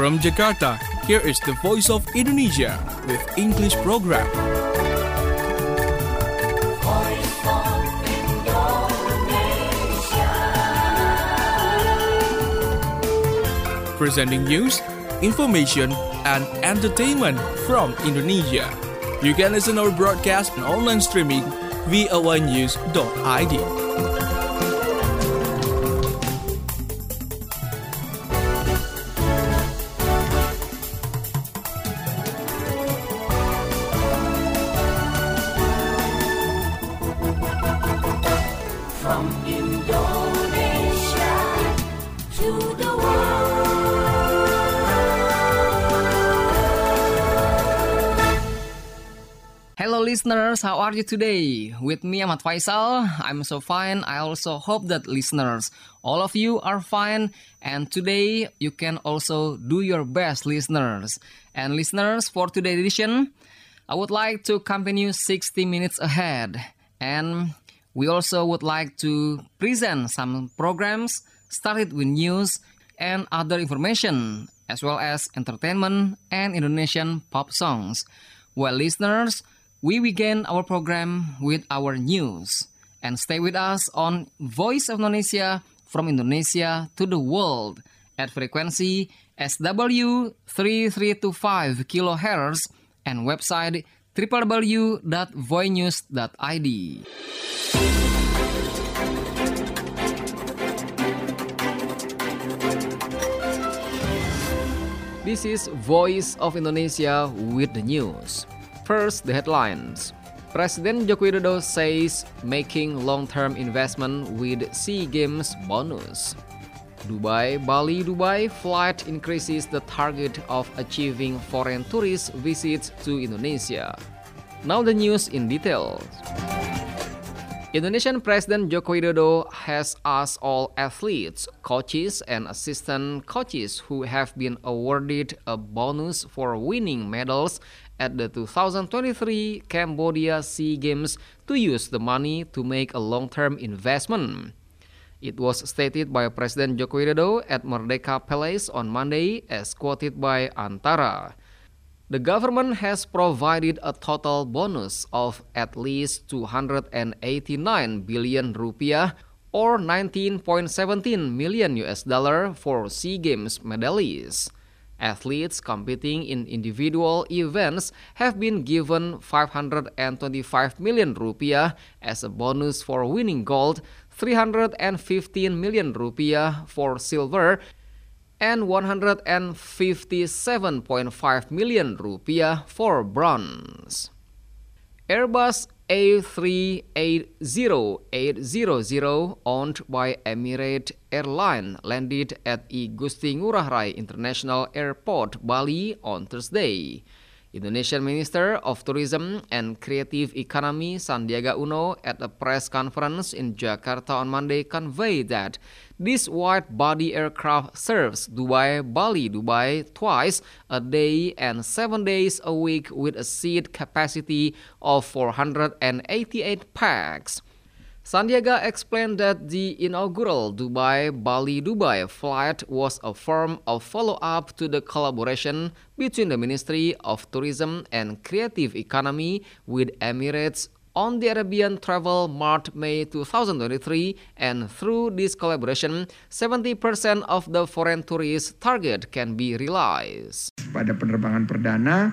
From Jakarta, here is the Voice of Indonesia with English program. Voice of Indonesia. Presenting news, information, and entertainment from Indonesia. You can listen our broadcast and online streaming voanews.id. From Indonesia to the world. Hello listeners, how are you today? With me Ahmad Faisal, I'm so fine. I also hope that listeners, all of you are fine. And today you can also do your best, listeners. And listeners, for today's edition, I would like to accompany you 60 minutes ahead. And we also would like to present some programs started with news and other information, as well as entertainment and Indonesian pop songs. Well, listeners, we begin our program with our news. And stay with us on Voice of Indonesia from Indonesia to the world at frequency SW 3325 kHz and website www.voinews.id. This is Voice of Indonesia with the news. First, the headlines. President Joko Widodo says making long-term investment with SEA Games bonus. Bali-Dubai flight increases the target of achieving foreign tourist visits to Indonesia. Now the news in detail. Indonesian President Joko Widodo has asked all athletes, coaches, and assistant coaches who have been awarded a bonus for winning medals at the 2023 Cambodia SEA Games to use the money to make a long-term investment. It was stated by President Joko Widodo at Merdeka Palace on Monday, as quoted by Antara. The government has provided a total bonus of at least 289 billion rupiah or 19.17 million US dollar for SEA Games medalists. Athletes competing in individual events have been given 525 million rupiah as a bonus for winning gold, 315 million rupiah for silver, and 157.5 million rupiah for bronze. Airbus A380-800 owned by Emirates Airline landed at I Gusti Ngurah Rai International Airport, Bali on Thursday. Indonesian Minister of Tourism and Creative Economy Sandiaga Uno at a press conference in Jakarta on Monday conveyed that this wide-body aircraft serves Bali-Dubai twice a day and 7 days a week with a seat capacity of 488 pax. Sandiaga explained that the inaugural Bali-Dubai flight was a form of follow-up to the collaboration between the Ministry of Tourism and Creative Economy with Emirates on the Arabian Travel Mart-May 2023, and through this collaboration, 70% of the foreign tourist target can be realized. Pada penerbangan perdana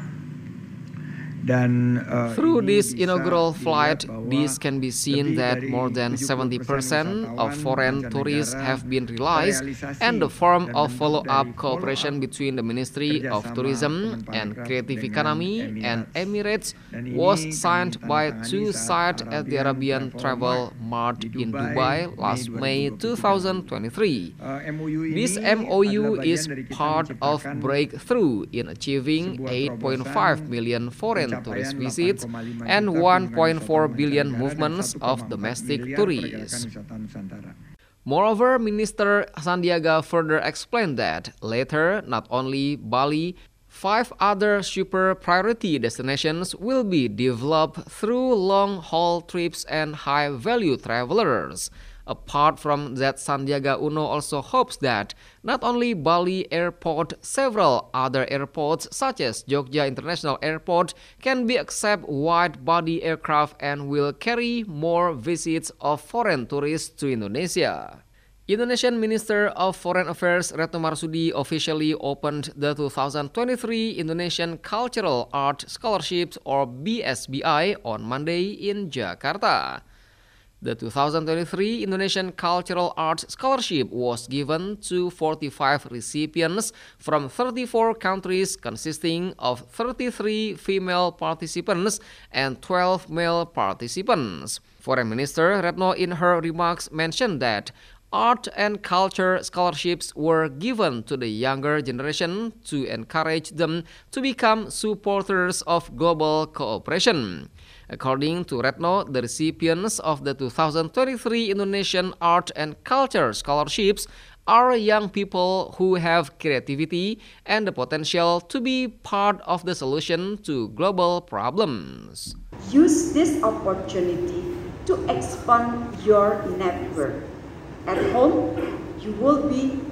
dan through this inaugural flight, this can be seen that more than 70% of foreign tourists have been realized, and the form of follow-up cooperation between the Ministry of Tourism and Creative Economy and Emirates was signed by two sides at the Arabian Travel Mart in Dubai last May 2023. This MOU is part of breakthrough in achieving 8.5 million foreign tourist visits and 1.4 billion movements of domestic tourists. Moreover, Minister Sandiaga further explained that later, not only Bali, 5 other super priority destinations will be developed through long-haul trips and high-value travelers. Apart from that, Sandiaga Uno also hopes that not only Bali Airport, several other airports such as Jogja International Airport can be accept wide-body aircraft and will carry more visits of foreign tourists to Indonesia. Indonesian Minister of Foreign Affairs Retno Marsudi officially opened the 2023 Indonesian Cultural Art Scholarships or BSBI on Monday in Jakarta. The 2023 Indonesian Cultural Arts Scholarship was given to 45 recipients from 34 countries consisting of 33 female participants and 12 male participants. Foreign Minister Retno in her remarks mentioned that art and culture scholarships were given to the younger generation to encourage them to become supporters of global cooperation. According to Retno, the recipients of the 2023 Indonesian Art and Culture Scholarships are young people who have creativity and the potential to be part of the solution to global problems. Use this opportunity to expand your network. At home, you will be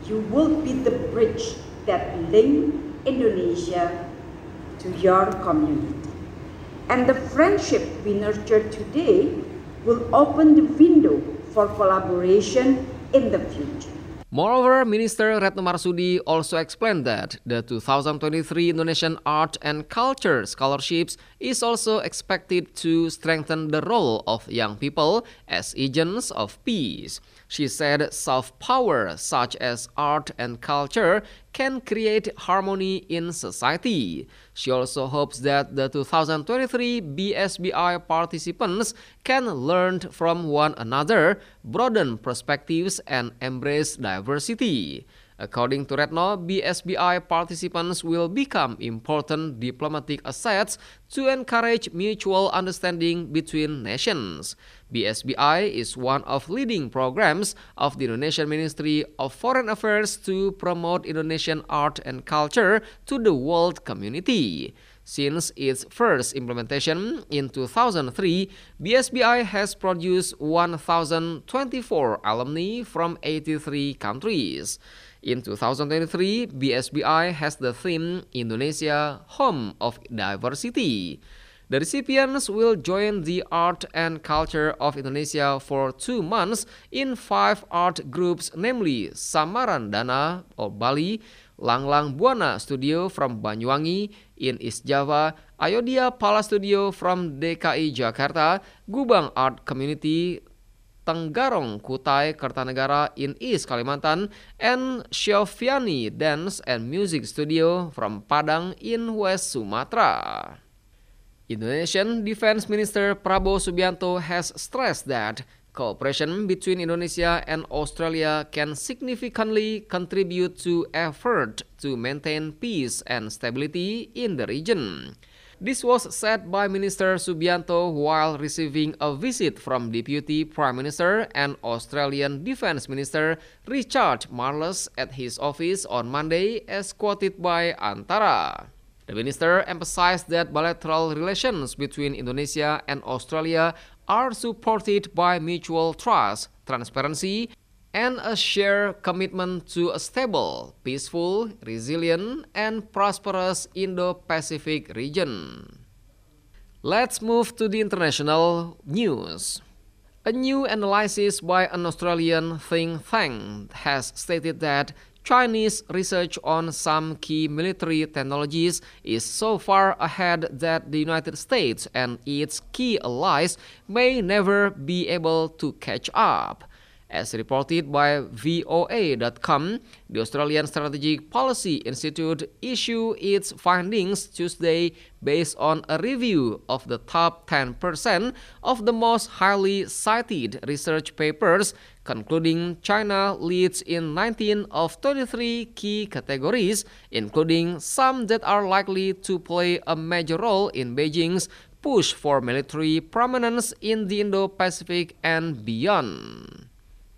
the bridge that link Indonesia to your community. And the friendship we nurture today will open the window for collaboration in the future. Moreover, Minister Retno Marsudi also explained that the 2023 Indonesian Art and Culture Scholarships is also expected to strengthen the role of young people as agents of peace. She said soft power such as art and culture can create harmony in society. She also hopes that the 2023 BSBI participants can learn from one another, broaden perspectives, and embrace diversity. According to Retno, BSBI participants will become important diplomatic assets to encourage mutual understanding between nations. BSBI is one of leading programs of the Indonesian Ministry of Foreign Affairs to promote Indonesian art and culture to the world community. Since its first implementation in 2003, BSBI has produced 1,024 alumni from 83 countries. In 2023, BSBI has the theme Indonesia, Home of Diversity. The recipients will join the art and culture of Indonesia for 2 months in 5 art groups, namely Samarandana or Bali, Lang Lang Buana Studio from Banyuwangi in East Java, Ayodhya Pala Studio from DKI Jakarta, Gubang Art Community Tenggarong Kutai Kertanegara in East Kalimantan, and Syofiani Dance and Music Studio from Padang in West Sumatra. Indonesian Defense Minister Prabowo Subianto has stressed that cooperation between Indonesia and Australia can significantly contribute to effort to maintain peace and stability in the region. This was said by Minister Subianto while receiving a visit from Deputy Prime Minister and Australian Defence Minister Richard Marles at his office on Monday, as quoted by Antara. The minister emphasized that bilateral relations between Indonesia and Australia are supported by mutual trust, transparency, and a shared commitment to a stable, peaceful, resilient, and prosperous Indo-Pacific region. Let's move to the international news. A new analysis by an Australian think tank has stated that Chinese research on some key military technologies is so far ahead that the United States and its key allies may never be able to catch up. As reported by VOA.com, the Australian Strategic Policy Institute issued its findings Tuesday based on a review of the top 10% of the most highly cited research papers, concluding China leads in 19 of 23 key categories, including some that are likely to play a major role in Beijing's push for military prominence in the Indo-Pacific and beyond.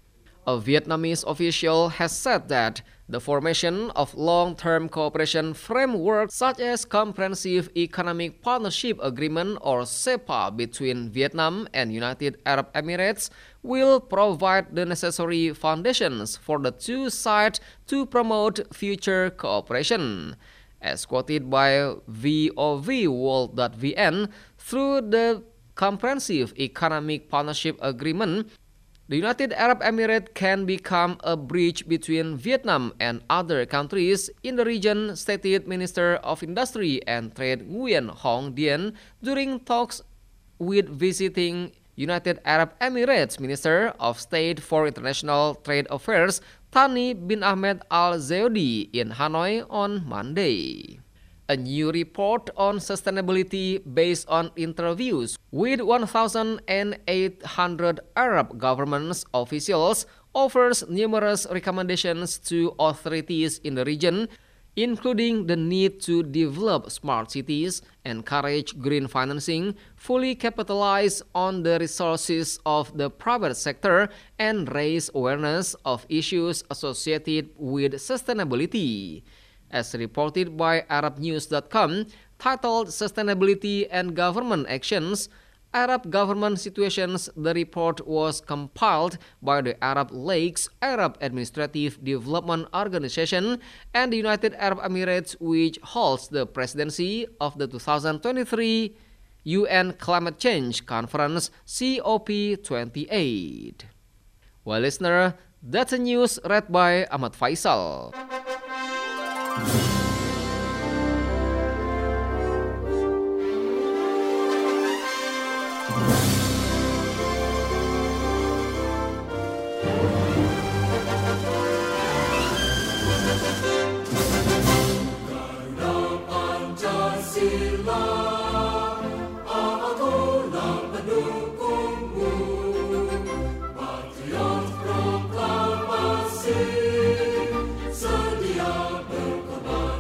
A Vietnamese official has said that the formation of long-term cooperation framework such as Comprehensive Economic Partnership Agreement or CEPA between Vietnam and United Arab Emirates will provide the necessary foundations for the two sides to promote future cooperation. As quoted by VOV-World.vn, through the Comprehensive Economic Partnership Agreement, the United Arab Emirates can become a bridge between Vietnam and other countries in the region, stated Minister of Industry and Trade Nguyen Hong Dien during talks with visiting United Arab Emirates Minister of State for International Trade Affairs Thani bin Ahmed Al Zayedi in Hanoi on Monday. A new report on sustainability based on interviews with 1,800 Arab government officials offers numerous recommendations to authorities in the region, including the need to develop smart cities, encourage green financing, fully capitalize on the resources of the private sector, and raise awareness of issues associated with sustainability. As reported by ArabNews.com, titled Sustainability and Government Actions, Arab Government Situations, the report was compiled by the Arab League's Arab Administrative Development Organization and the United Arab Emirates, which holds the presidency of the 2023 UN Climate Change Conference COP28. Well, listener, that's the news read by Ahmad Faisal. Sedia berkobar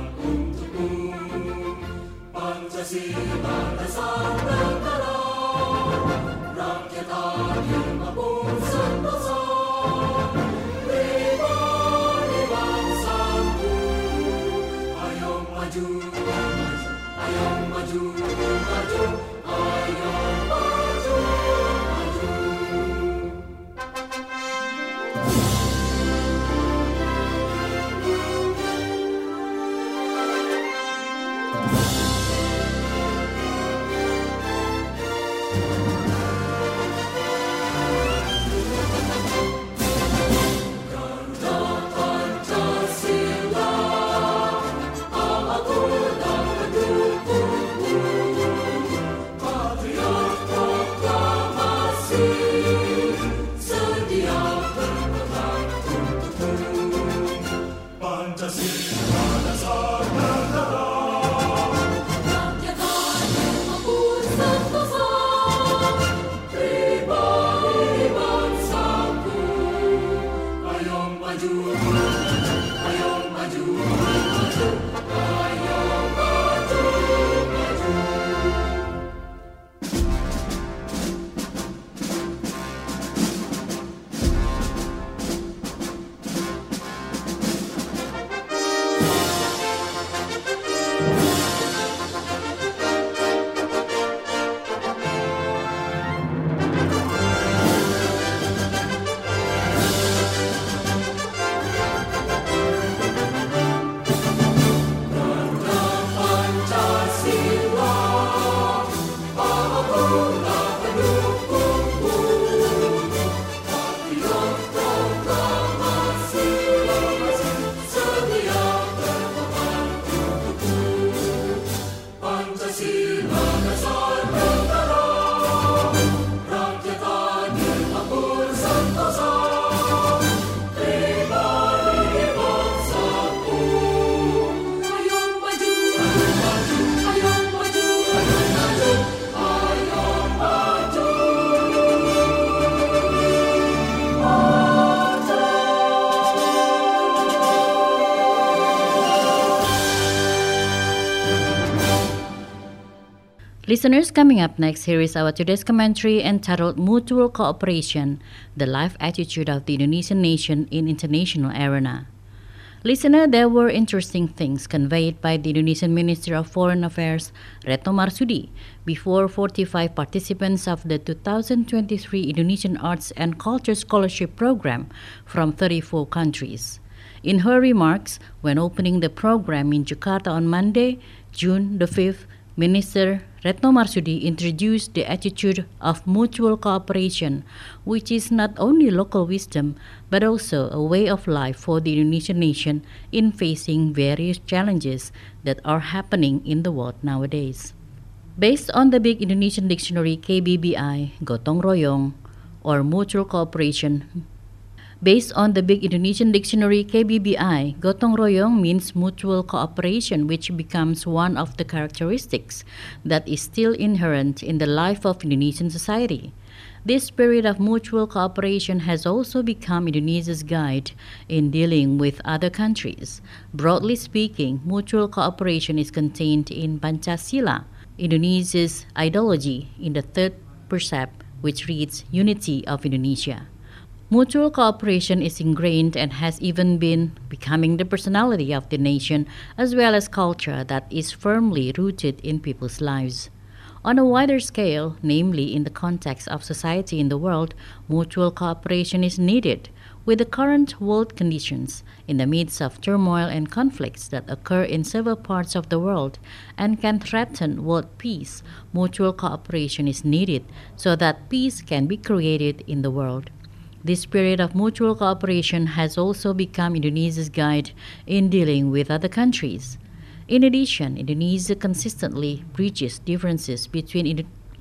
Listeners, coming up next, here is our today's commentary entitled Mutual Cooperation, the Life Attitude of the Indonesian Nation in International Arena. Listener, there were interesting things conveyed by the Indonesian Minister of Foreign Affairs, Retno Marsudi, before 45 participants of the 2023 Indonesian Arts and Culture Scholarship Program from 34 countries. In her remarks, when opening the program in Jakarta on Monday, June the 5th, Minister Retno Marsudi introduced the attitude of mutual cooperation, which is not only local wisdom, but also a way of life for the Indonesian nation in facing various challenges that are happening in the world nowadays. Based on the big Indonesian dictionary KBBI, Gotong Royong, or mutual cooperation, Based on the big Indonesian dictionary KBBI, Gotong Royong means mutual cooperation, which becomes one of the characteristics that is still inherent in the life of Indonesian society. This spirit of mutual cooperation has also become Indonesia's guide in dealing with other countries. Broadly speaking, mutual cooperation is contained in Pancasila, Indonesia's ideology, in the third precept, which reads Unity of Indonesia. Mutual cooperation is ingrained and has even been becoming the personality of the nation, as well as culture that is firmly rooted in people's lives. On a wider scale, namely in the context of society in the world, mutual cooperation is needed. With the current world conditions, in the midst of turmoil and conflicts that occur in several parts of the world and can threaten world peace, mutual cooperation is needed so that peace can be created in the world. This spirit of mutual cooperation has also become Indonesia's guide in dealing with other countries. In addition, Indonesia consistently bridges differences between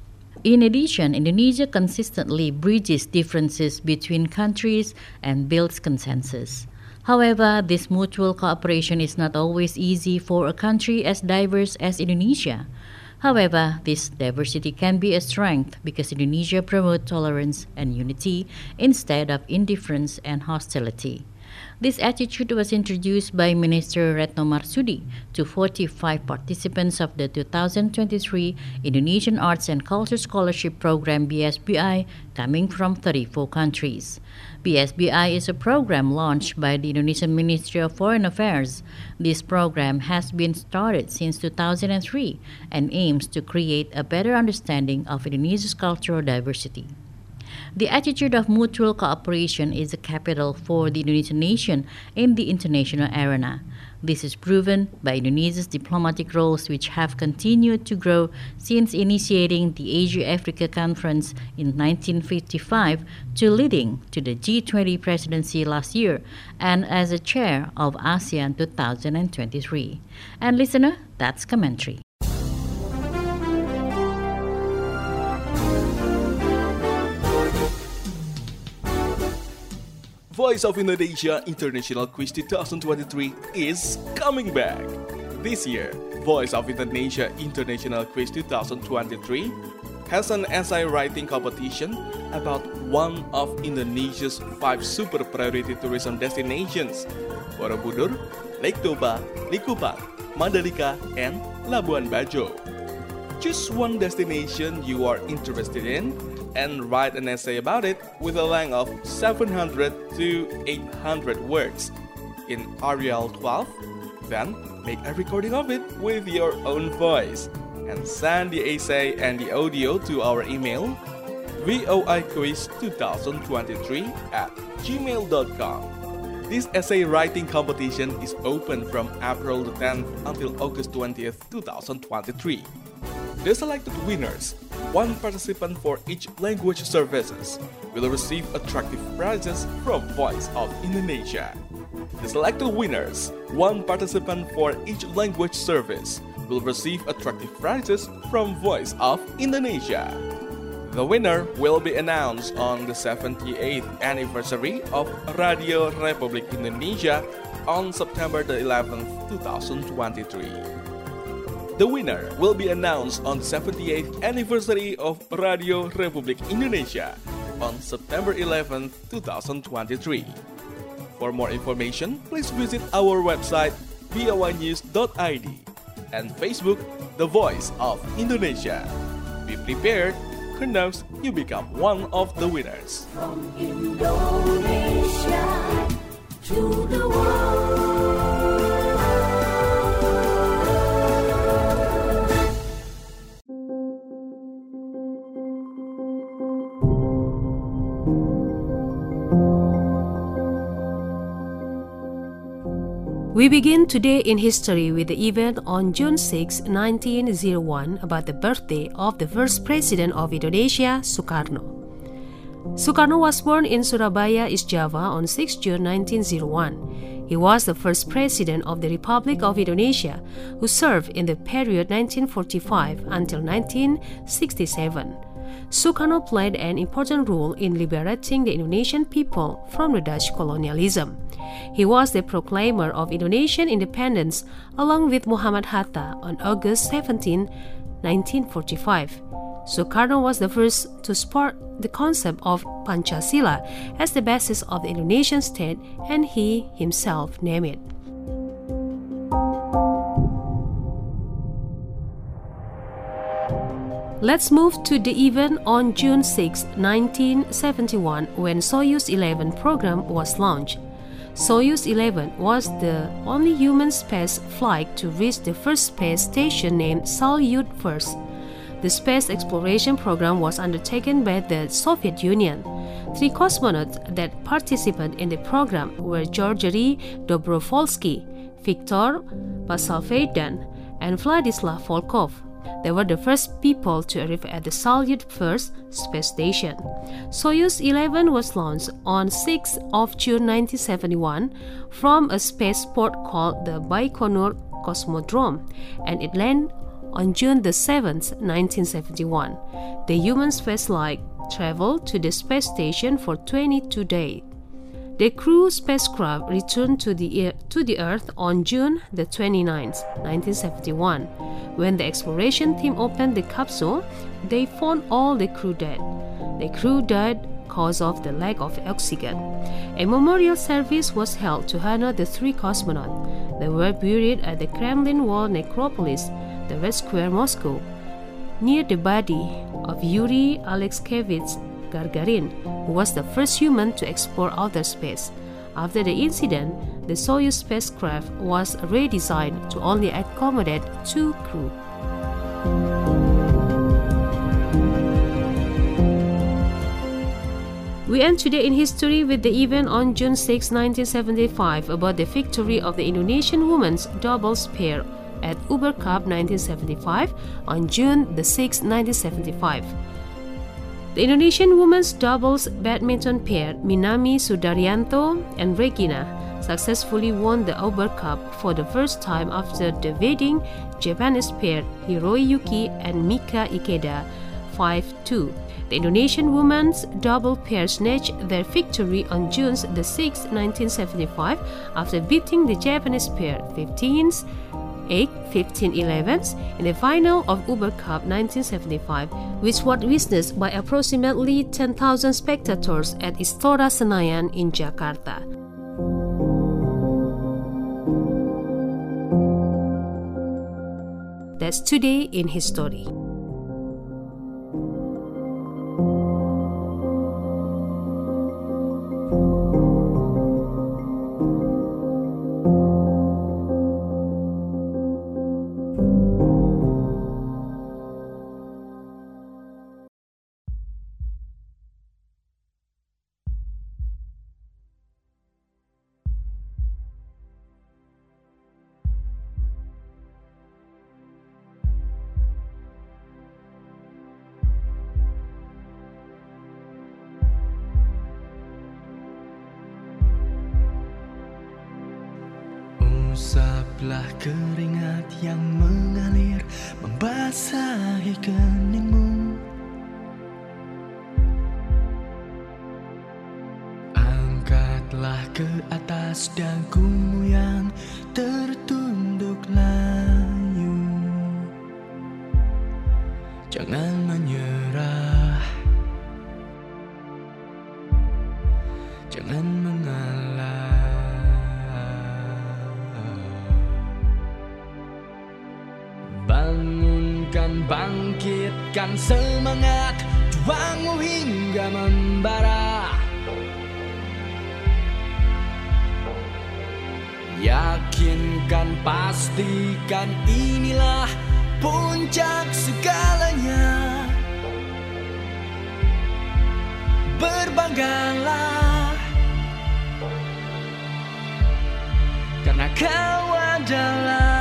countries and builds consensus. However, this mutual cooperation is not always easy for a country as diverse as Indonesia. However, this diversity can be a strength because Indonesia promotes tolerance and unity instead of indifference and hostility. This attitude was introduced by Minister Retno Marsudi to 45 participants of the 2023 Indonesian Arts and Culture Scholarship Program BSBI coming from 34 countries. BSBI is a program launched by the Indonesian Ministry of Foreign Affairs. This program has been started since 2003 and aims to create a better understanding of Indonesia's cultural diversity. The attitude of mutual cooperation is a capital for the Indonesian nation in the international arena. This is proven by Indonesia's diplomatic roles, which have continued to grow since initiating the Asia-Africa Conference in 1955 to leading to the G20 presidency last year and as a chair of ASEAN 2023. And listener, that's commentary. Voice of Indonesia International Quiz 2023 is coming back. This year, Voice of Indonesia International Quiz 2023 has an essay writing competition about one of Indonesia's 5 super priority tourism destinations: Borobudur, Lake Toba, Likupang, Mandalika, and Labuan Bajo. Choose one destination you are interested in and write an essay about it with a length of 700 to 800 words in Arial 12. Then make a recording of it with your own voice and send the essay and the audio to our email voiquiz2023@gmail.com. This essay writing competition is open from April the 10th until August 20th, 2023. The selected winners, one participant for each language services, will receive attractive prizes from Voice of Indonesia. The selected winners, one participant for each language service, will receive attractive prizes from Voice of Indonesia. The winner will be announced on the 78th anniversary of Radio Republik Indonesia on September the 11th, 2023. The winner will be announced on the 78th anniversary of Radio Republik Indonesia on September 11th, 2023. For more information, please visit our website voinews.id. and Facebook The Voice of Indonesia. Be prepared, who knows you become one of the winners. From Indonesia to the world. We begin today in history with the event on June 6, 1901 about the birthday of the first president of Indonesia, Sukarno. Sukarno was born in Surabaya, East Java on 6 June 1901. He was the first president of the Republic of Indonesia who served in the period 1945 until 1967. Sukarno played an important role in liberating the Indonesian people from the Dutch colonialism. He was the proclaimer of Indonesian independence along with Muhammad Hatta on August 17, 1945. Sukarno was the first to spark the concept of Pancasila as the basis of the Indonesian state, and he himself named it. Let's move to the event on June 6, 1971 when Soyuz 11 program was launched. Soyuz 11 was the only human space flight to reach the first space station named Salyut 1. The space exploration program was undertaken by the Soviet Union. 3 cosmonauts that participated in the program were Georgy Dobrovolsky, Viktor Basalvaydan, and Vladislav Volkov. They were the first people to arrive at the Salyut 1 space station. Soyuz 11 was launched on 6 of June 1971 from a spaceport called the Baikonur Cosmodrome, and it landed on June 7, 1971. The human spaceflight traveled to the space station for 22 days. The crew spacecraft returned to the Earth on June 29, 1971. When the exploration team opened the capsule, they found all the crew dead. The crew died because of the lack of oxygen. A memorial service was held to honor the 3 cosmonauts. They were buried at the Kremlin Wall Necropolis, the Red Square, Moscow, near the body of Yuri Alexeyevich Gagarin, who was the first human to explore outer space. After the incident, the Soyuz spacecraft was redesigned to only accommodate 2 crew. We end today in history with the event on June 6, 1975 about the victory of the Indonesian women's doubles pair at Uber Cup 1975 on June 6, 1975. The Indonesian women's doubles badminton pair Minami Sudaryanto and Regina successfully won the Uber Cup for the first time after defeating Japanese pair Hiroyuki and Mika Ikeda 5-2. The Indonesian women's double pair snatched their victory on June 6, 1975 after beating the Japanese pair 15-8, 15-11 in the final of Uber Cup 1975, which was witnessed by approximately 10,000 spectators at Istora Senayan in Jakarta. That's today in history. Usaplah keringat yang mengalir membasahi keningmu. Angkatlah ke atas dagumu yang tertunduk layu. Jangan menyerah, jangan mengalah. Bangkitkan semangat juangmu hingga membara. Yakinkan, pastikan inilah puncak segalanya. Berbanggalah karena kau adalah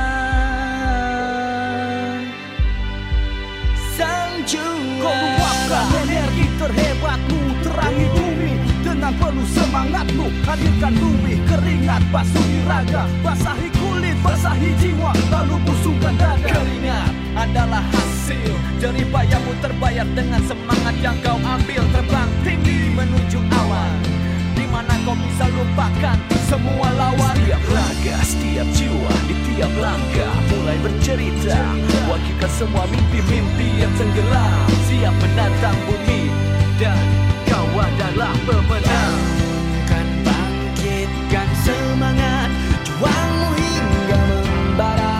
sang juara. Kau luapkan energi terhebatmu, terangi bumi dengan penuh semangatmu. Hadirkan bumi, keringat basuhi raga, basahi kulit, basahi jiwa, lalu busungkan dada. Keringat adalah hasil jeripayamu terbayar dengan semangat yang kau ambil. Terbang tinggi menuju awan, di mana kau bisa lupakan semua lawan. Setiap raga, setiap jiwa, di tiap langkah mulai bercerita. Wakilkan semua mimpi-mimpi yang tenggelam, siap menatang bumi, dan kau adalah pemenang. Kan bangkitkan semangat juangmu hingga membara.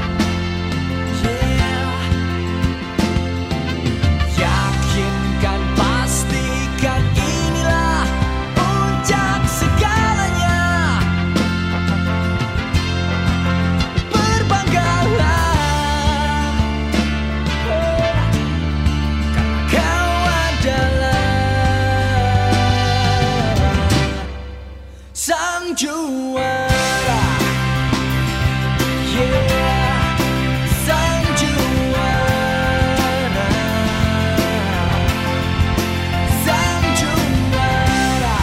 Yeah. Yakinkan, pastikan inilah puncak segalanya. Berbanggalah karena kau adalah sang juara. Yeah, sang juara. Sang juara.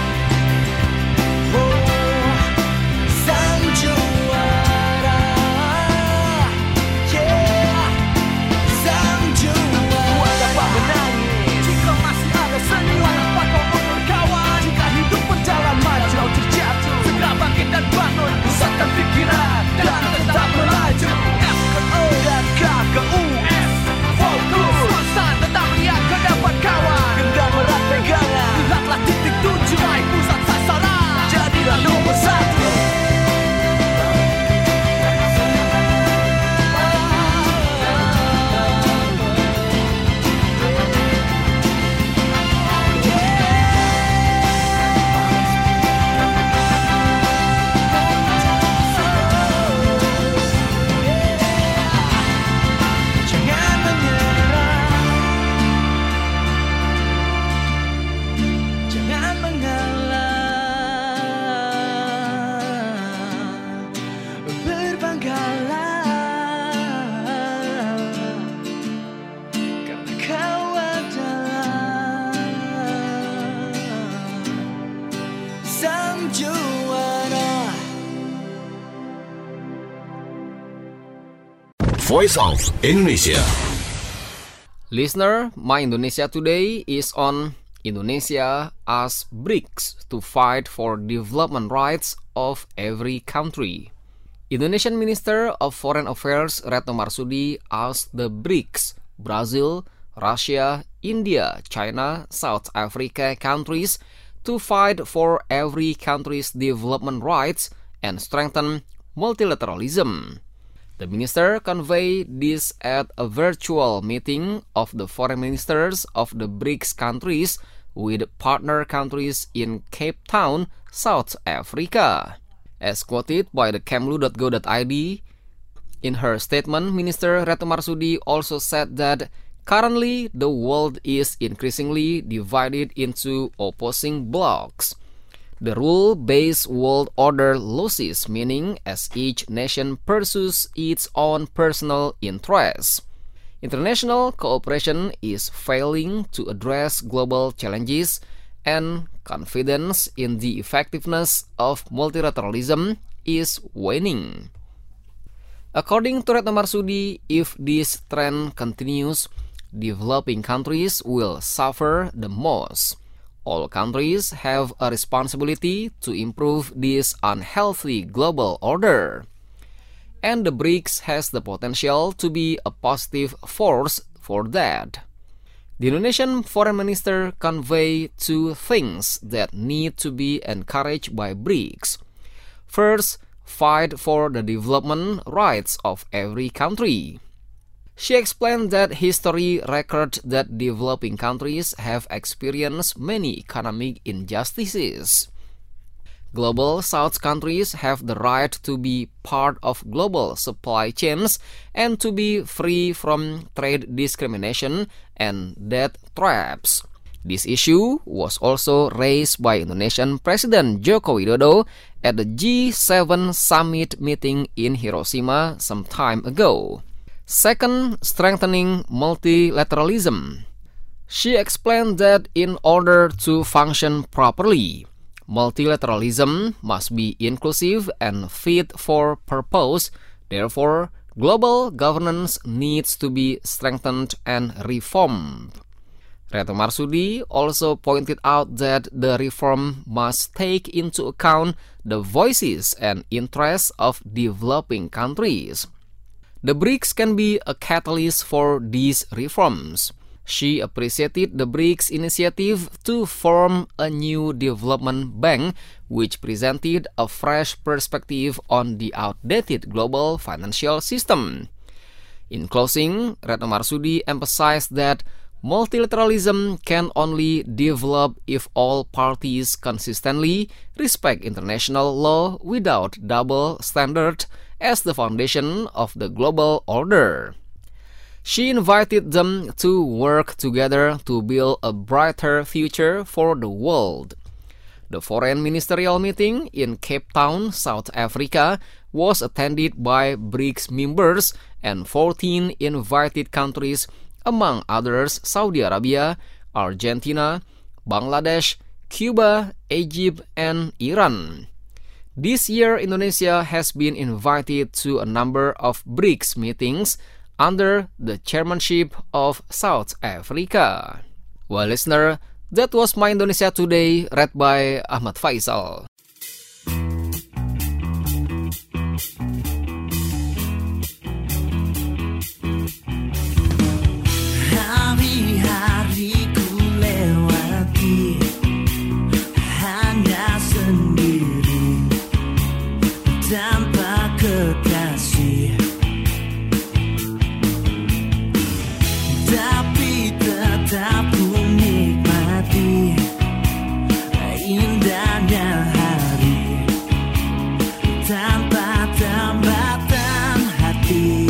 Oh, sang juara. Yeah, sang juara. Buat apa menangis Jika masih ada senyum, apa kau mundur kawan? Jika hidup berjalan maju, kau terjatuh, segera bangkit dan bangun, pusatkan pikiran dan tetap melaju. F ke O dan K ke U. F, fokus, konstan, tetap lihat ke depan kawan. Genggam erat pegangan, Lihatlah titik tuju, raih pusat sasaran. jadilah nomor satu. Jangan menyerah, jangan mengalah, berbanggalah karena kau adalah sang juara. Voice of Indonesia. Listener, My Indonesia Today is on Indonesia as BRICS to fight for development rights of every country. Indonesian Minister of Foreign Affairs Retno Marsudi asked the BRICS, Brazil, Russia, India, China, South Africa countries to fight for every country's development rights and strengthen multilateralism. The minister conveyed this at a virtual meeting of the foreign ministers of the BRICS countries with partner countries in Cape Town, South Africa. As quoted by the kemlu.go.id, in her statement, Minister Retno Marsudi also said that currently the world is increasingly divided into opposing blocs. The rule-based world order loses meaning as each nation pursues its own personal interests. International cooperation is failing to address global challenges, and confidence in the effectiveness of multilateralism is waning. According to Retno Marsudi, if this trend continues, developing countries will suffer the most. All countries have a responsibility to improve this unhealthy global order. And the BRICS has the potential to be a positive force for that. The Indonesian Foreign Minister conveyed two things that need to be encouraged by BRICS. First, fight for the development rights of every country. She explained that history records that developing countries have experienced many economic injustices. Global South countries have the right to be part of global supply chains and to be free from trade discrimination and debt traps. This issue was also raised by Indonesian President Joko Widodo at the G7 summit meeting in Hiroshima some time ago. Second, strengthening multilateralism. She explained that in order to function properly, multilateralism must be inclusive and fit for purpose. Therefore, global governance needs to be strengthened and reformed. Retno Marsudi also pointed out that the reform must take into account the voices and interests of developing countries. The BRICS can be a catalyst for these reforms. She appreciated the BRICS initiative to form a new development bank, which presented a fresh perspective on the outdated global financial system. In closing, Retno Marsudi emphasized that multilateralism can only develop if all parties consistently respect international law without double standard as the foundation of the global order. She invited them to work together to build a brighter future for the world. The foreign ministerial meeting in Cape Town, South Africa, was attended by BRICS members and 14 invited countries, among others Saudi Arabia, Argentina, Bangladesh, Cuba, Egypt, and Iran. This year, Indonesia has been invited to a number of BRICS meetings under the chairmanship of South Africa. Well, listener, that was My Indonesia Today, read by Ahmad Faisal. Hari-hariku lewati hanya sendiri tanpa kekasih, tapi tetap ku nikmati indahnya hari tanpa tambatan hati.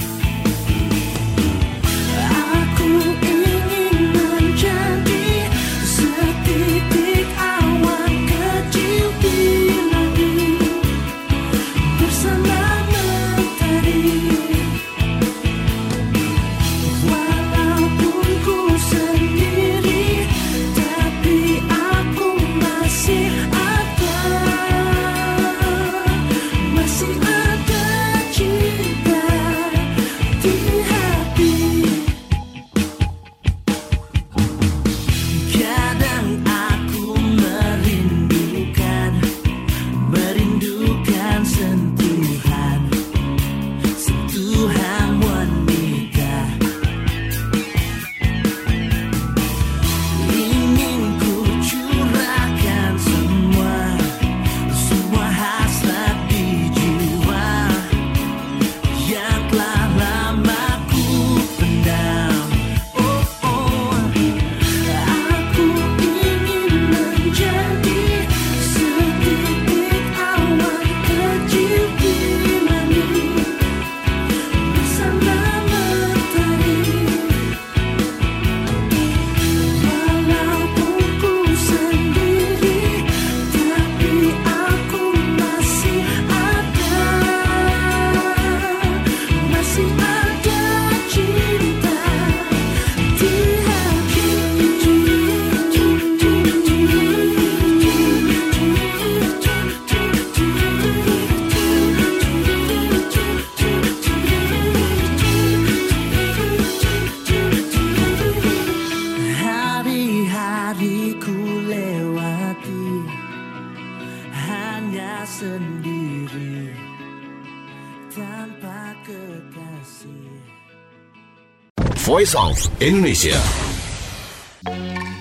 Voice of Indonesia.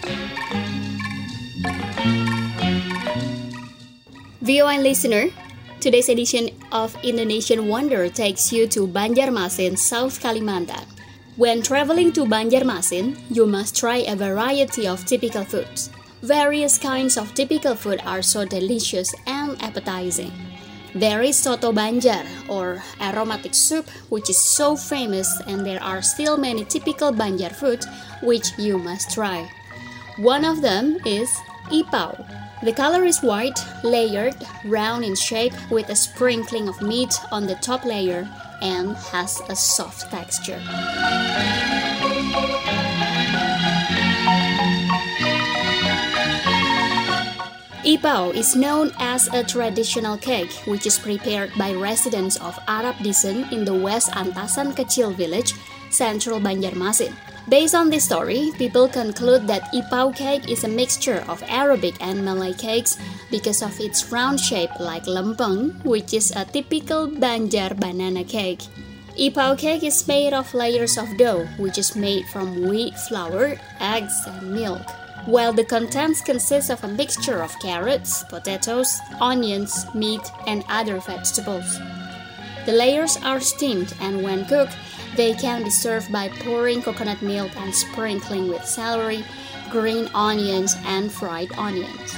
VOA listener, Today's edition of Indonesian Wonder takes you to Banjarmasin, South Kalimantan. When traveling to Banjarmasin, you must try a variety of typical foods. Various kinds of typical food are so delicious and appetizing. There is soto Banjar, or aromatic soup, which is so famous, and there are still many typical Banjar foods which you must try. One of them is ipau. The color is white, layered, round in shape with a sprinkling of meat on the top layer and has a soft texture. Ipau is known as a traditional cake which is prepared by residents of Arab descent in the West Antasan Kecil village, central Banjarmasin. Based on this story, people conclude that ipau cake is a mixture of Arabic and Malay cakes because of its round shape like lempeng, which is a typical Banjar banana cake. Ipau cake is made of layers of dough, which is made from wheat flour, eggs, and milk, while the contents consist of a mixture of carrots, potatoes, onions, meat, and other vegetables. The layers are steamed, and when cooked, they can be served by pouring coconut milk and sprinkling with celery, green onions, and fried onions.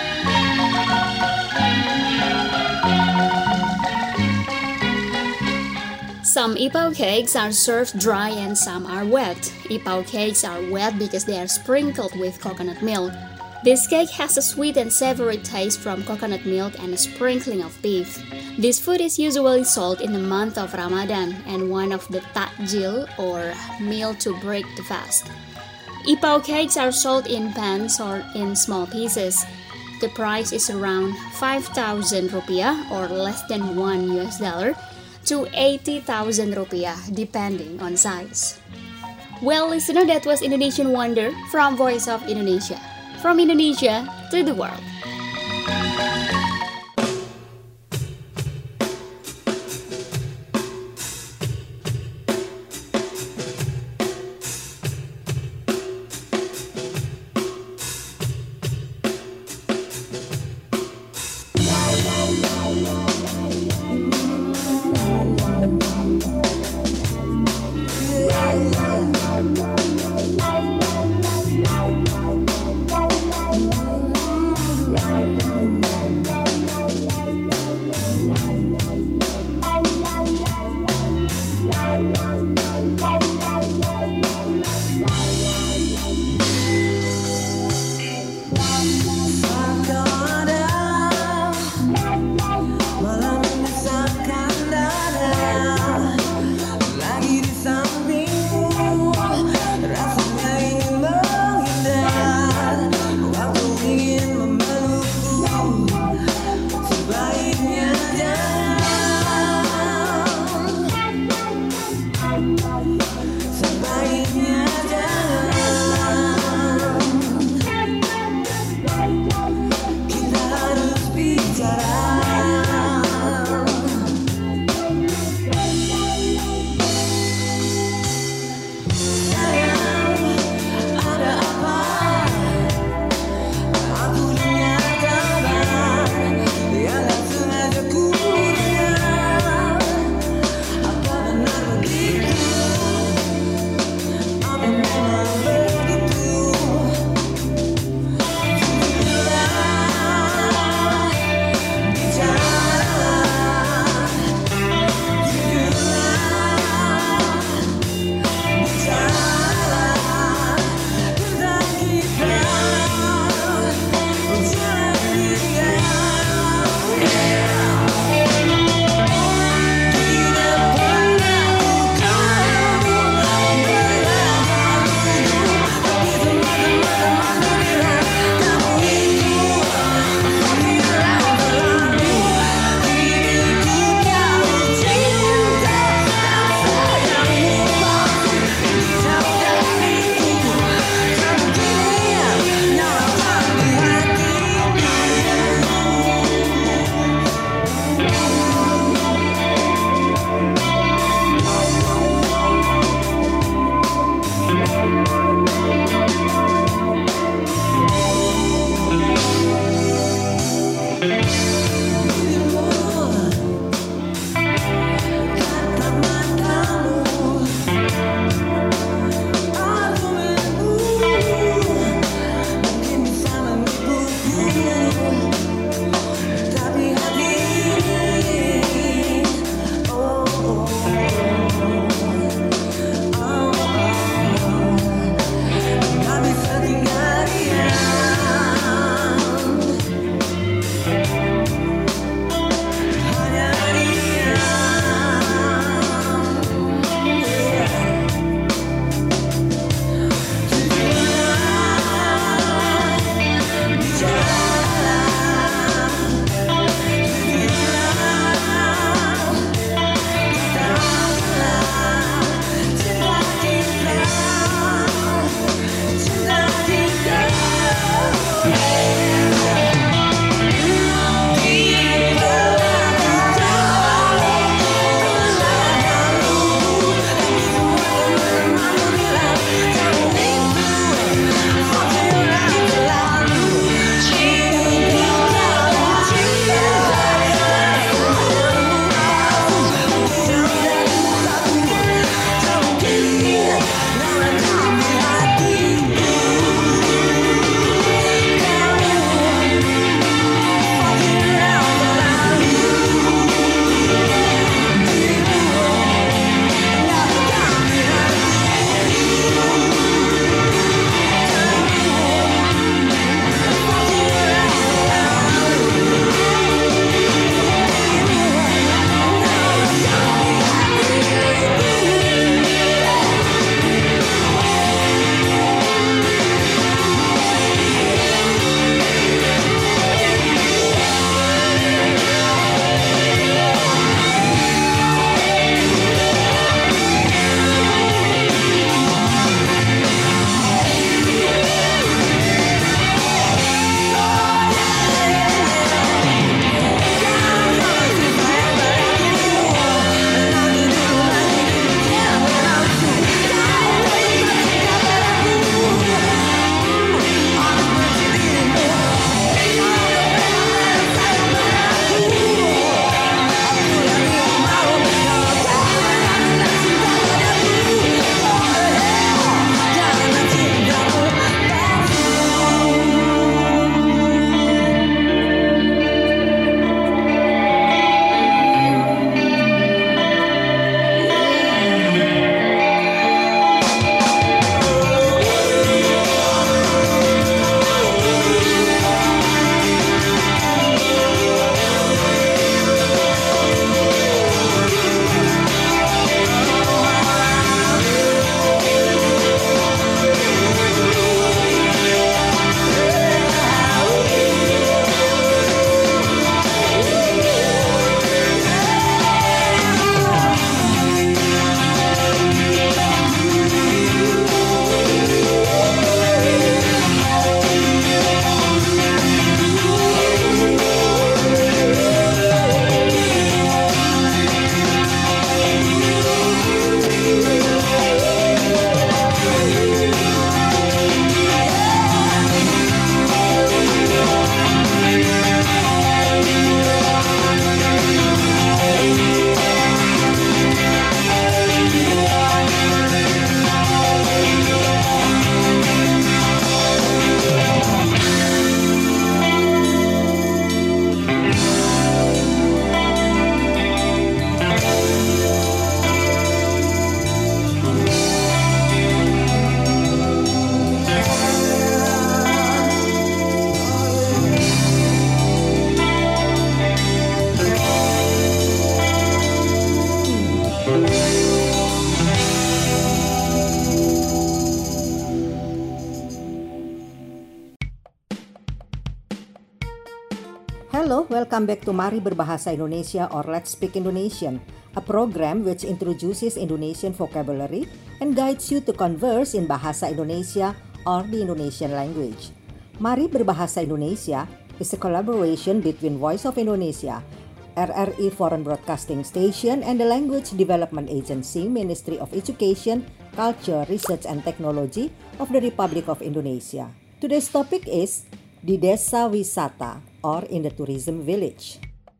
Some ipau cakes are served dry and some are wet. Ipau cakes are wet because they are sprinkled with coconut milk. This cake has a sweet and savory taste from coconut milk and a sprinkling of beef. This food is usually sold in the month of Ramadan and one of the takjil or meal to break the fast. Ipau cakes are sold in pans or in small pieces. The price is around 5,000 rupiah or less than $1 to 80,000 rupiah depending on size. Well, listener, that was Indonesian Wonder from Voice of Indonesia. From Indonesia to the world. Hello, welcome back to Mari Berbahasa Indonesia or Let's Speak Indonesian, a program which introduces Indonesian vocabulary and guides you to converse in Bahasa Indonesia or the Indonesian language. Mari Berbahasa Indonesia is a collaboration between Voice of Indonesia, RRI Foreign Broadcasting Station, and the Language Development Agency, Ministry of Education, Culture, Research and Technology of the Republic of Indonesia. Today's topic is di desa wisata or in the tourism village.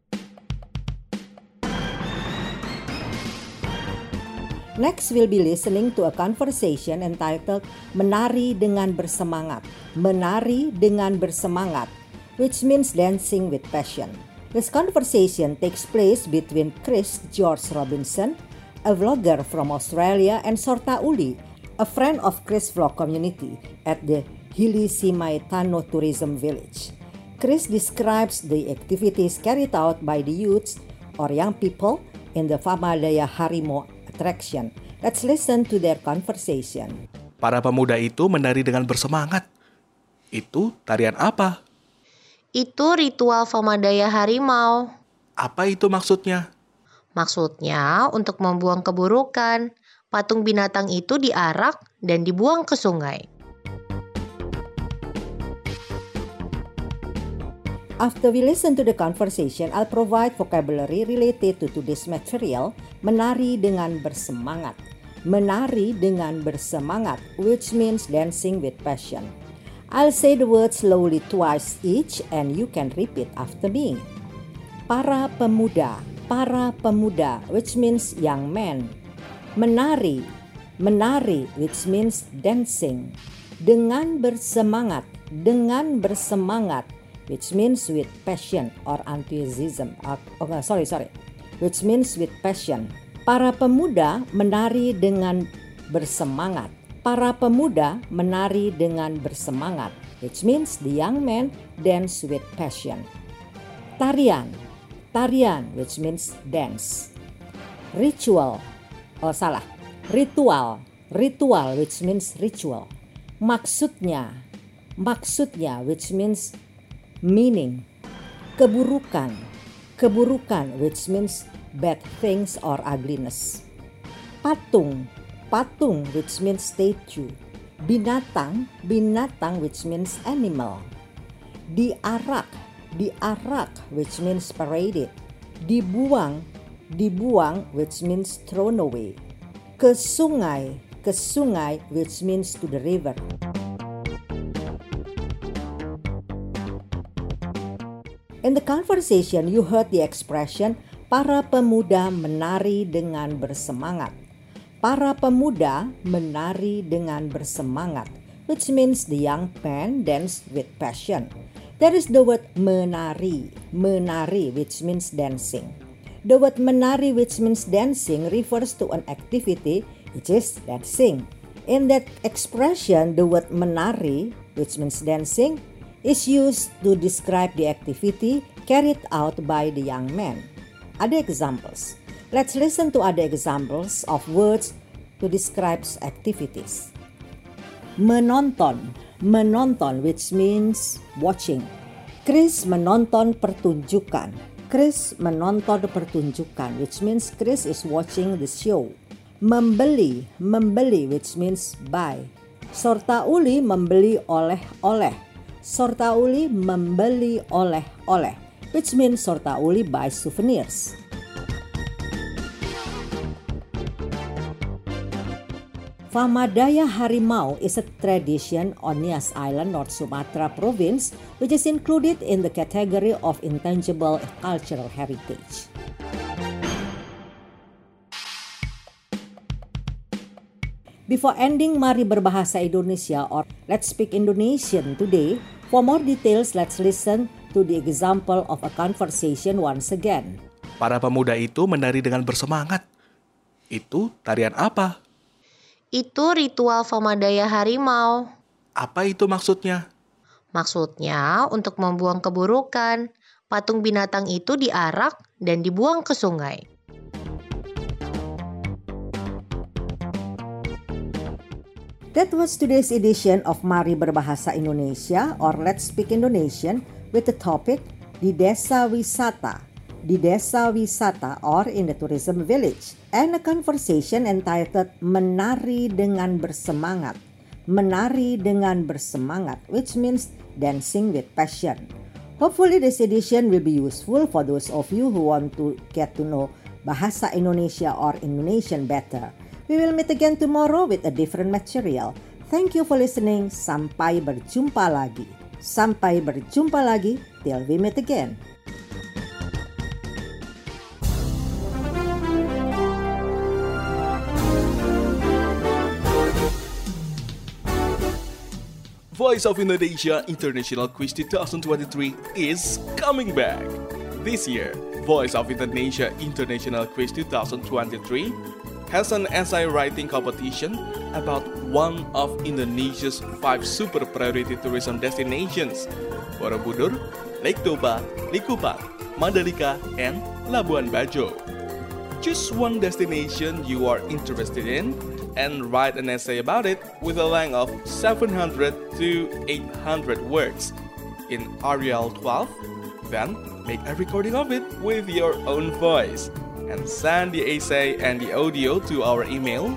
Next, we'll be listening to a conversation entitled Menari dengan Bersemangat. Menari dengan bersemangat, which means dancing with passion. This conversation takes place between Chris George Robinson, a vlogger from Australia, and Sorta Uli, a friend of Chris vlog community at the Hili Simai Tano Tourism Village. Chris describes the activities carried out by the youths or young people in the Famadaya Harimau attraction. Let's listen to their conversation. Para pemuda itu menari dengan bersemangat. Itu tarian apa? Itu ritual Famadaya Harimau. Apa itu maksudnya? Maksudnya untuk membuang keburukan. Patung binatang itu diarak dan dibuang ke sungai. After we listen to the conversation, I'll provide vocabulary related to today's material, menari dengan bersemangat. Menari dengan bersemangat, which means dancing with passion. I'll say the word slowly twice each and you can repeat after me. Para pemuda, which means young men. Menari, which means dancing. Dengan bersemangat, which means with passion or enthusiasm. Which means with passion. Para pemuda menari dengan bersemangat. Para pemuda menari dengan bersemangat, which means the young men dance with passion. Tarian, which means dance. Ritual, which means ritual. Maksudnya, which means meaning. Keburukan, which means bad things or ugliness. Patung, which means statue. Binatang, which means animal. Diarak, which means paraded. Dibuang, which means thrown away. Ke sungai, which means to the river. In the conversation, you heard the expression, para pemuda menari dengan bersemangat. Para pemuda menari dengan bersemangat, which means the young men dance with passion. There is the word menari, which means dancing. The word menari, which means dancing, refers to an activity which is dancing. In that expression, the word menari, which means dancing, is used to describe the activity carried out by the young men. Other examples. Let's listen to other examples of words to describe activities. Menonton, which means watching. Chris menonton pertunjukan. Which means Chris is watching the show. Membeli, which means buy. Sorta Uli membeli oleh-oleh. Sorta Uli membeli oleh-oleh, which means Sorta Uli buys souvenirs. Famadaya Harimau is a tradition on Nias Island, North Sumatra province, which is included in the category of intangible cultural heritage. Before ending Mari Berbahasa Indonesia or Let's Speak Indonesian today, for more details, let's listen to the example of a conversation once again. Para pemuda itu menari dengan bersemangat. Itu tarian apa? Itu ritual Famadaya Harimau. Apa itu maksudnya? Maksudnya untuk membuang keburukan. Patung binatang itu diarak dan dibuang ke sungai. That was today's edition of Mari Berbahasa Indonesia or Let's Speak Indonesian with the topic di desa wisata or in the tourism village, and a conversation entitled Menari dengan Bersemangat. Menari dengan bersemangat, which means dancing with passion. Hopefully this edition will be useful for those of you who want to get to know Bahasa Indonesia or Indonesian better. We will meet again tomorrow with a different material. Thank you for listening. Sampai berjumpa lagi. Sampai berjumpa lagi till we meet again. Voice of Indonesia International Quiz 2023 is coming back. This year, Voice of Indonesia International Quiz 2023 has an essay writing competition about one of Indonesia's 5 super priority tourism destinations: Borobudur, Lake Toba, Likupang, Mandalika, and Labuan Bajo. Choose one destination you are interested in and write an essay about it with a length of 700 to 800 words in Arial 12. Then make a recording of it with your own voice and send the essay and the audio to our email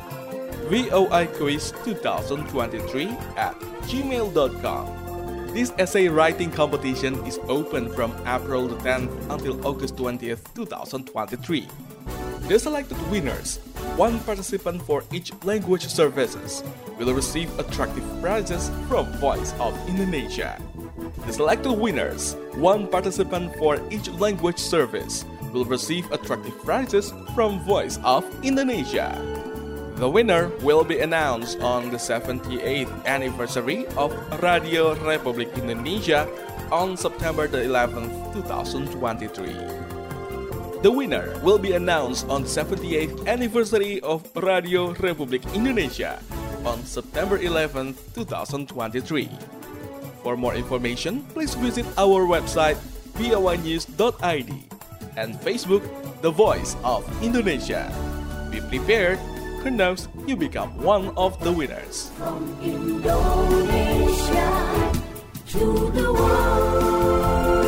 voiquiz2023@gmail.com. This essay writing competition is open from April the 10th until August 20th, 2023. The selected winners, one participant for each language services, will receive attractive prizes from Voice of Indonesia. The selected winners, one participant for each language service, will receive attractive prizes from Voice of Indonesia. The winner will be announced on the 78th anniversary of Radio Republik Indonesia on September the 11th, 2023. The winner will be announced on the 78th anniversary of Radio Republik Indonesia on September 11th, 2023. For more information, please visit our website voinews.id and Facebook The Voice of Indonesia. Be prepared, who knows you become one of the winners. From Indonesia to the world.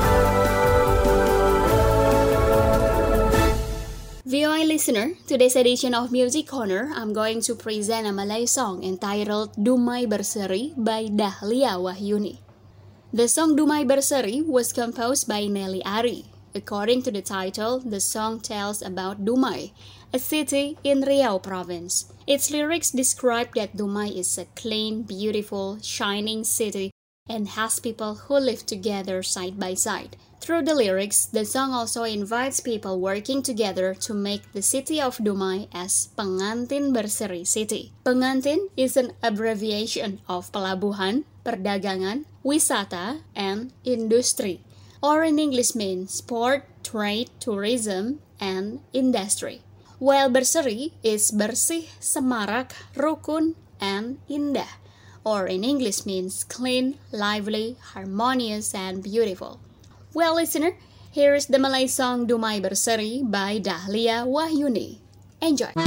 VOA listener, today's edition of Music Corner, I'm going to present a Malay song entitled Dumai Berseri by Dahlia Wahyuni. The song Dumai Berseri was composed by Nelly Ari. According to the title, the song tells about Dumai, a city in Riau province. Its lyrics describe that Dumai is a clean, beautiful, shining city and has people who live together side by side. Through the lyrics, the song also invites people working together to make the city of Dumai as Pengantin Berseri City. Pengantin is an abbreviation of pelabuhan, perdagangan, wisata, and industri, or in English means sport, trade, tourism, and industry. While Berseri is bersih, semarak, rukun, and indah, or in English means clean, lively, harmonious, and beautiful. Well, listener, here is the Malay song Dumai Berseri by Dahlia Wahyuni. Enjoy!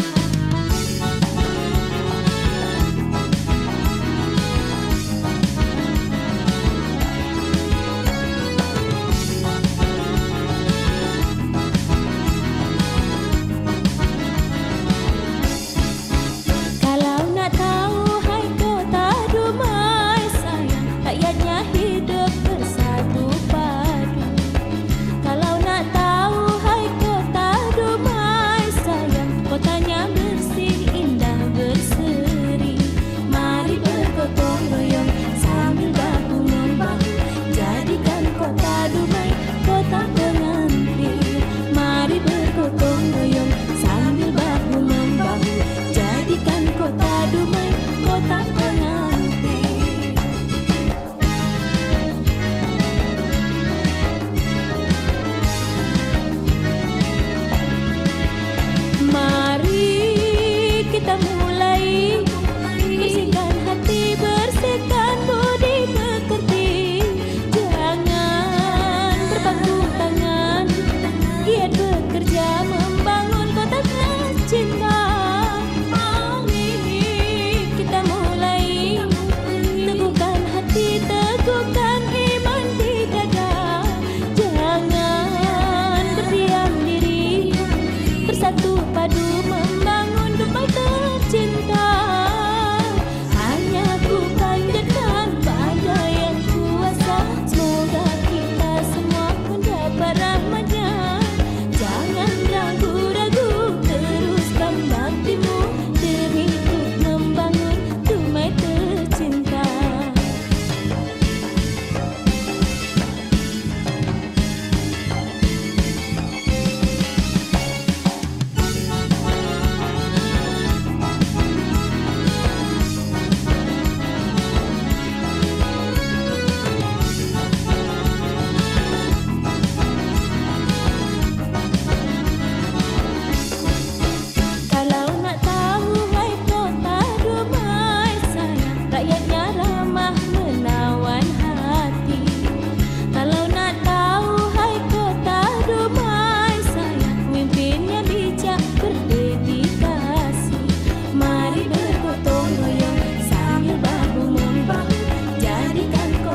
Kalau nak tahu hai kota Dumai sayang, rakyatnya hidup bersatu padu. Kalau nak tahu hai kota Dumai sayang, kotanya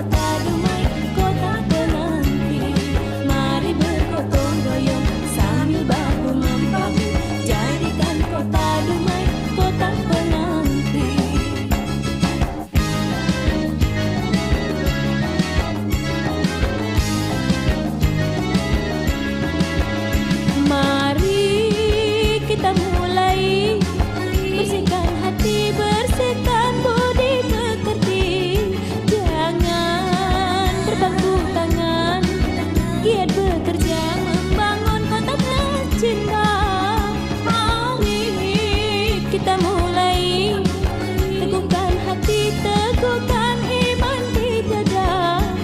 kota damai, kota penanti. Mari bergotong royong sambil bahu membahu, jadikan kota damai, kota penanti. Mari kita mulai, bersihkan hati, bersihkan budi pekerti. Jangan berbangku tangan, giat bekerja membangun kota tercinta. Mari kita mulai, teguhkan hati, teguhkan iman di dada.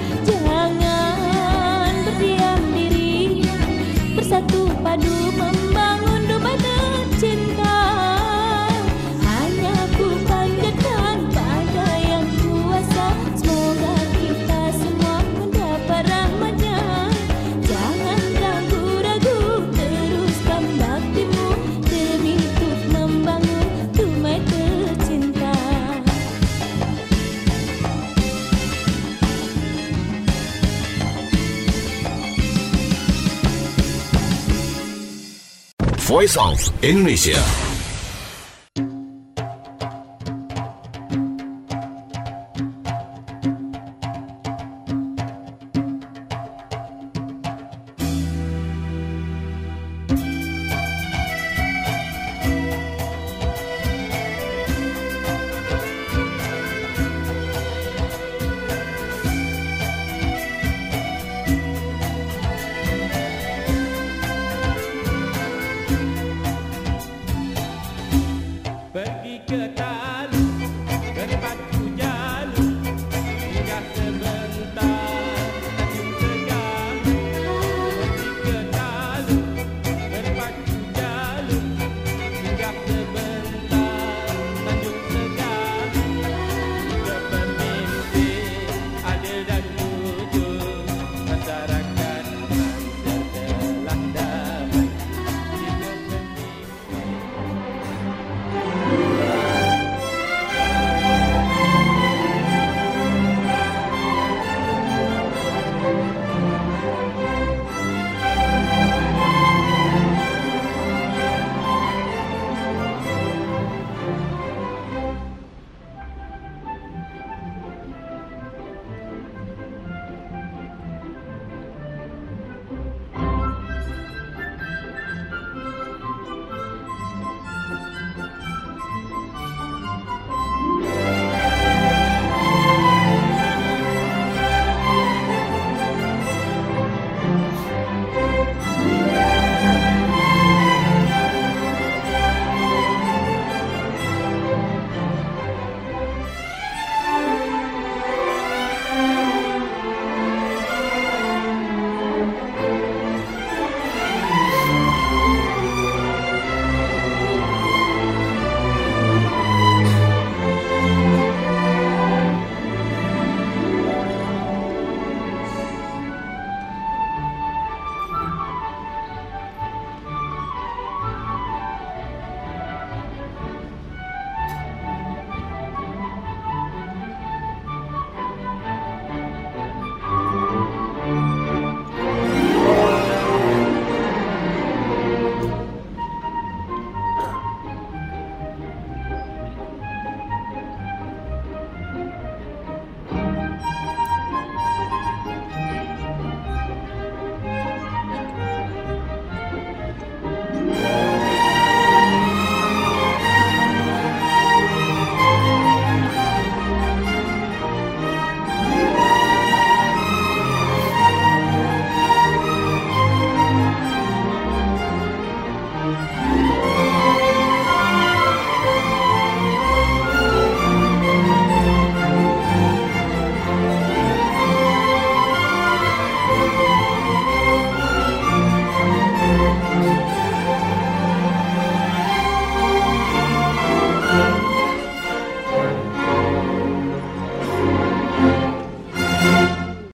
Jangan berdiam diri, bersatu padu membangun Dubai tercinta. Hanya ku panjatkan pada yang kuasa, semoga kita semua mendapat rahmatnya. Jangan ragu-ragu, teruskan baktimu demi untuk membangun Dumai tercinta. Voice of Indonesia. Pergi ke Talu, ke Batu Jalu, hingga ke